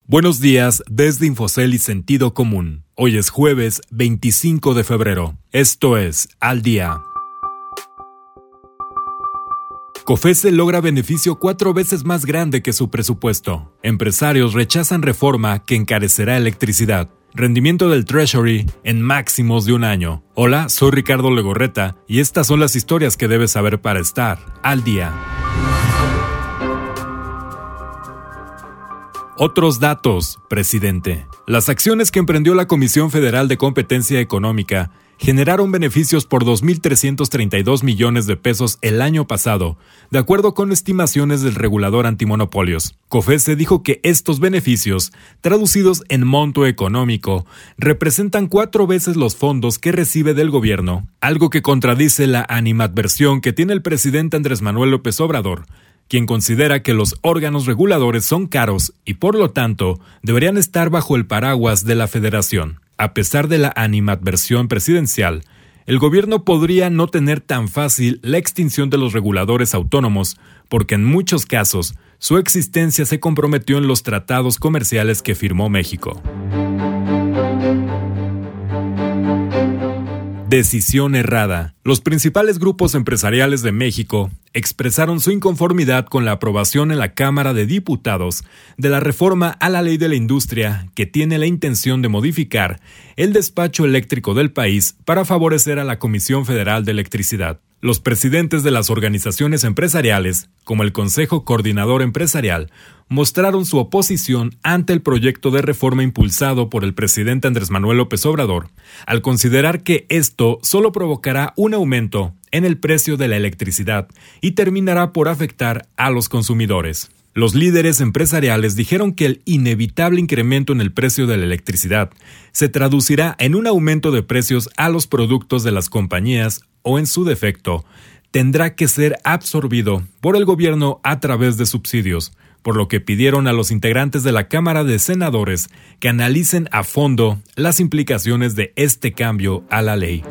Buenos días desde Infocel y Sentido Común. Hoy es jueves 25 de febrero. Esto es Al Día. COFECE logra beneficio 4 veces más grande que su presupuesto. Empresarios rechazan reforma que encarecerá electricidad. Rendimiento del Treasury en máximos de un año. Hola, soy Ricardo Legorreta y estas son las historias que debes saber para estar al día. Otros datos, presidente. Las acciones que emprendió la Comisión Federal de Competencia Económica generaron beneficios por 2.332 millones de pesos el año pasado, de acuerdo con estimaciones del regulador antimonopolios. COFECE dijo que estos beneficios, traducidos en monto económico, representan 4 veces los fondos que recibe del gobierno, algo que contradice la animadversión que tiene el presidente Andrés Manuel López Obrador, quien considera que los órganos reguladores son caros y por lo tanto deberían estar bajo el paraguas de la Federación. A pesar de la animadversión presidencial, el gobierno podría no tener tan fácil la extinción de los reguladores autónomos, porque en muchos casos su existencia se comprometió en los tratados comerciales que firmó México. Decisión errada. Los principales grupos empresariales de México expresaron su inconformidad con la aprobación en la Cámara de Diputados de la reforma a la Ley de la Industria que tiene la intención de modificar el despacho eléctrico del país para favorecer a la Comisión Federal de Electricidad. Los presidentes de las organizaciones empresariales, como el Consejo Coordinador Empresarial, mostraron su oposición ante el proyecto de reforma impulsado por el presidente Andrés Manuel López Obrador, al considerar que esto solo provocará un aumento en el precio de la electricidad y terminará por afectar a los consumidores. Los líderes empresariales dijeron que el inevitable incremento en el precio de la electricidad se traducirá en un aumento de precios a los productos de las compañías o, en su defecto, tendrá que ser absorbido por el gobierno a través de subsidios, por lo que pidieron a los integrantes de la Cámara de Senadores que analicen a fondo las implicaciones de este cambio a la ley.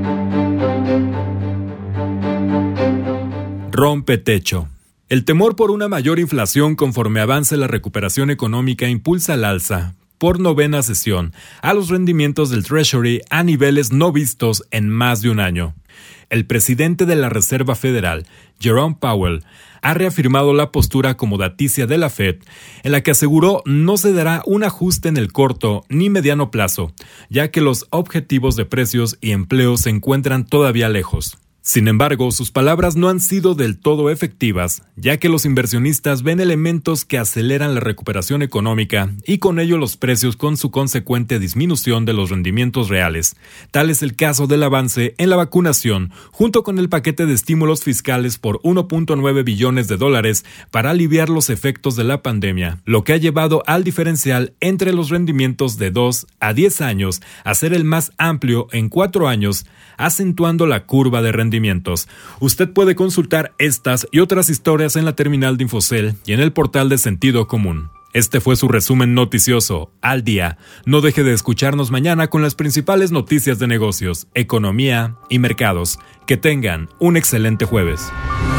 Rompe techo. El temor por una mayor inflación conforme avance la recuperación económica impulsa al alza, por 9ª sesión, a los rendimientos del Treasury a niveles no vistos en más de un año. El presidente de la Reserva Federal, Jerome Powell, ha reafirmado la postura acomodaticia de la Fed, en la que aseguró no se dará un ajuste en el corto ni mediano plazo, ya que los objetivos de precios y empleo se encuentran todavía lejos. Sin embargo, sus palabras no han sido del todo efectivas, ya que los inversionistas ven elementos que aceleran la recuperación económica y con ello los precios con su consecuente disminución de los rendimientos reales. Tal es el caso del avance en la vacunación, junto con el paquete de estímulos fiscales por $1.9 billones para aliviar los efectos de la pandemia, lo que ha llevado al diferencial entre los rendimientos de 2 a 10 años a ser el más amplio en 4 años, acentuando la curva de rendimientos. Usted puede consultar estas y otras historias en la terminal de Infocel y en el portal de Sentido Común. Este fue su resumen noticioso, al día. No deje de escucharnos mañana con las principales noticias de negocios, economía y mercados. Que tengan un excelente jueves.